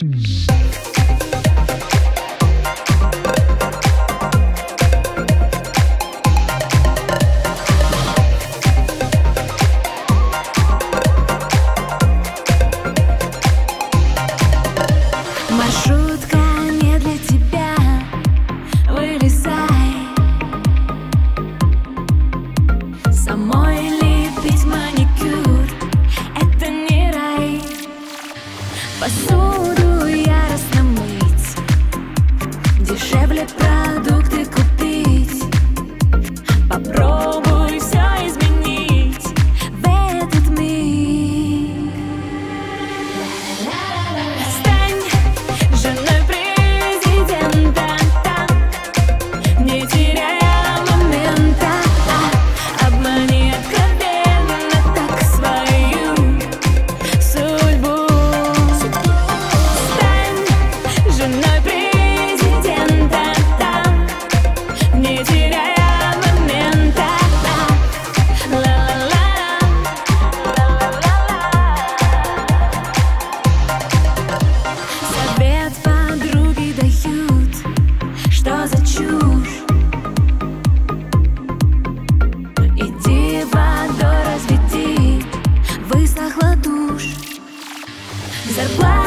Маршрутка не для тебя, вылезай. Самой лепить маникюр — это не рай. Посуду яростно мыть, дешевле продукты купить. Попробуй все изменить в этот миг. Стань женой президента, не теряя момента. Обмани откровенно так свою судьбу. Стань женой президента, не теряя момента. Ла-ла-ла, совет подруги дают, что за чушь? Иди водой разведи, высохла тушь. Зарплата